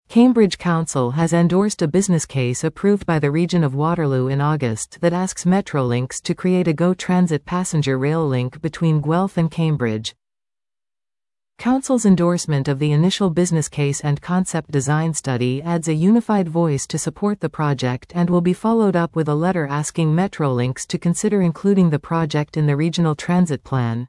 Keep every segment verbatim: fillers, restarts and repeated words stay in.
Cambridge Council has endorsed a business case approved by the region of Waterloo in August that asks Metrolinx to create a GO Transit passenger rail link between Guelph and Cambridge. Council's endorsement of the initial business case and concept design study adds a unified voice to support the project and will be followed up with a letter asking Metrolinx to consider including the project in the regional transit plan.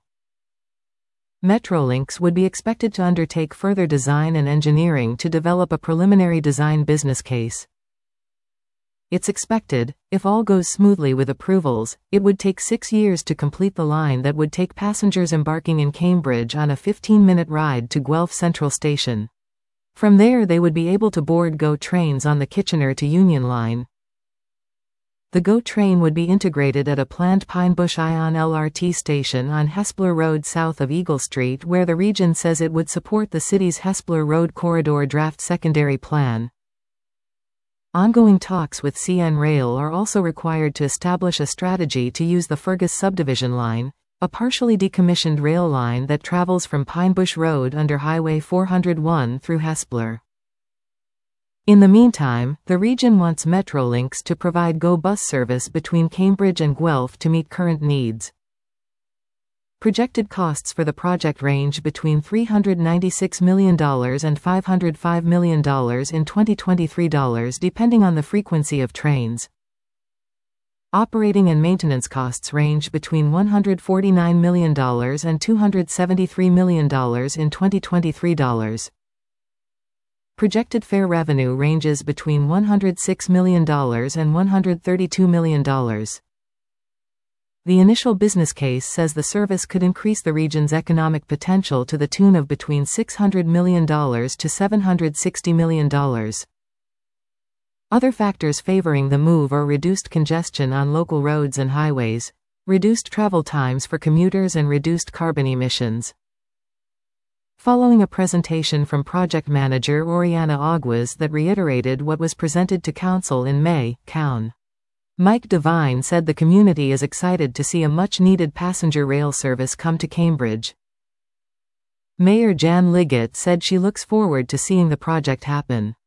Metrolinx would be expected to undertake further design and engineering to develop a preliminary design business case. It's expected, if all goes smoothly with approvals, it would take six years to complete the line that would take passengers embarking in Cambridge on a fifteen-minute ride to Guelph Central Station. From there they would be able to board GO trains on the Kitchener to Union Line. The GO train would be integrated at a planned Pinebush Ion L R T station on Hespeler Road south of Eagle Street, where the region says it would support the city's Hespeler Road Corridor Draft Secondary Plan. Ongoing talks with C N Rail are also required to establish a strategy to use the Fergus Subdivision Line, a partially decommissioned rail line that travels from Pinebush Road under Highway four oh one through Hespeler. In the meantime, the region wants Metrolinx to provide GO bus service between Cambridge and Guelph to meet current needs. Projected costs for the project range between three hundred ninety-six million dollars and five hundred five million dollars in twenty twenty-three dollars depending on the frequency of trains. Operating and maintenance costs range between one hundred forty-nine million dollars and two hundred seventy-three million dollars in twenty twenty-three dollars. Projected fare revenue ranges between one hundred six million dollars and one hundred thirty-two million dollars. The initial business case says the service could increase the region's economic potential to the tune of between six hundred million dollars to seven hundred sixty million dollars. Other factors favoring the move are reduced congestion on local roads and highways, reduced travel times for commuters and reduced carbon emissions. Following a presentation from project manager Oriana Aguas that reiterated what was presented to Council in May, C O N Mike Devine said the community is excited to see a much-needed passenger rail service come to Cambridge. Mayor Jan Liggett said she looks forward to seeing the project happen.